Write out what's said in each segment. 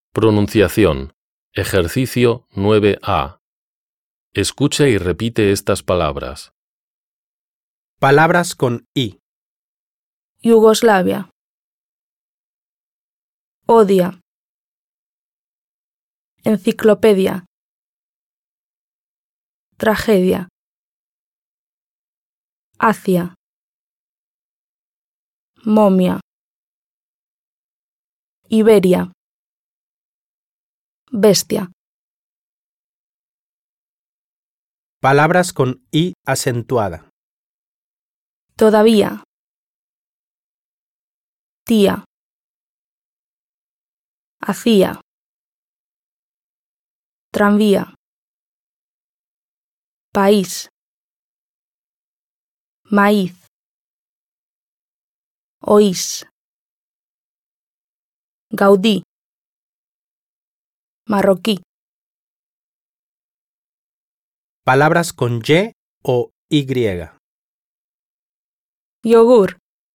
Pronunciación. Ejercicio 9A. Escucha y repite estas palabras. Palabras con I. Yugoslavia. Odia. Enciclopedia. Tragedia. Asia. Momia. Iberia. Bestia. Palabras con I acentuada. Todavía. Tía. Hacía. Tranvía. País. Maíz. Oís. Gaudí. Marroquí. Palabras con Y o Y. Yogur.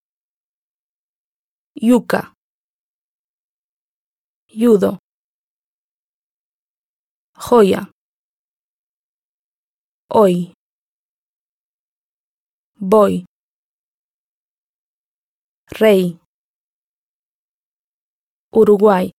Yuca. Yudo. Joya. Hoy. Voy. Rey. Uruguay.